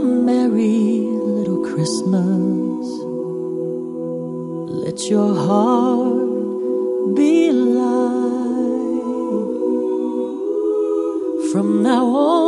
merry little Christmas. Let your heart be light. From now on